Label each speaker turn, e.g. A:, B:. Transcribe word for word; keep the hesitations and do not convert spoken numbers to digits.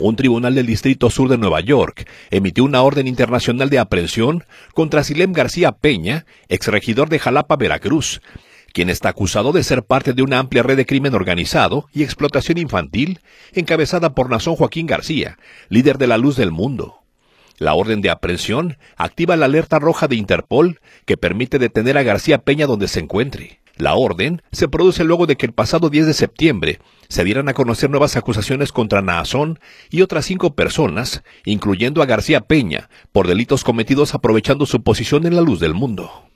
A: Un tribunal del Distrito Sur de Nueva York emitió una orden internacional de aprehensión contra Silem García Peña, exregidor de Jalapa, Veracruz, quien está acusado de ser parte de una amplia red de crimen organizado y explotación infantil encabezada por Nazón Joaquín García, líder de la Luz del Mundo. La orden de aprehensión activa la alerta roja de Interpol que permite detener a García Peña donde se encuentre. La orden se produce luego de que el pasado diez de septiembre se dieran a conocer nuevas acusaciones contra Nazón y otras cinco personas, incluyendo a García Peña, por delitos cometidos aprovechando su posición en la Luz del Mundo.